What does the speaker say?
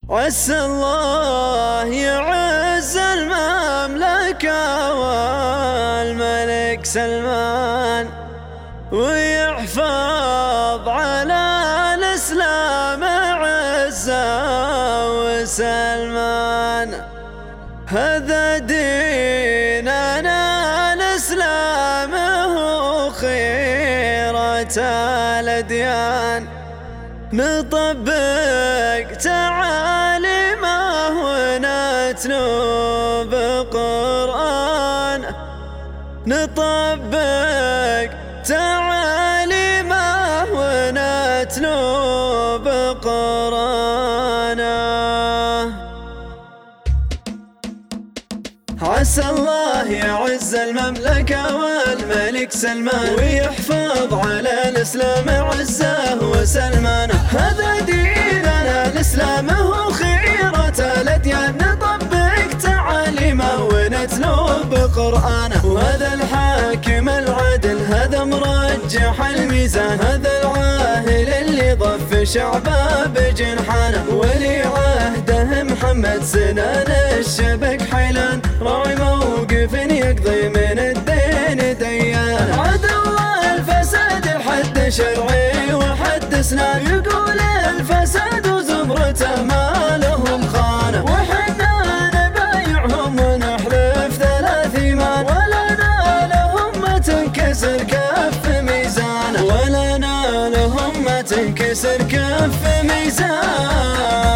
عسى الله يعز المملكة والملك سلمان، ويحفظ على الإسلام عزة وسلمان. هذا ديننا الإسلام هو خيرة الأديان، نطبق تعاليمه ونتلو بقرآن، نطبق تعاليمه ونتلو بقرآنه. عسى الله يعز المملكة والملك سلمان، ويحفظ على الإسلام عزه وسلمان. هذا ديننا الإسلام هو خيرة الأديان، نطبق تعاليمه ونتلو بقرآنه. وهذا الحاكم العدل، هذا مرجح الميزان، هذا العاهل اللي ضف شعبه بجنحانه. ولي عهده محمد سنان الشبك حيلان، راعي موقف يقضي من الدين ديان. عدو الفساد حد شرعي وحد اسلام، يقول الفساد وزمرته ما لهم خانه. وحنا نبايعهم ونحلف 3 إيمان، ولنا لهم ما تنكسر كف ميزانه، ولنا لهم ما تنكسر كف ميزانه.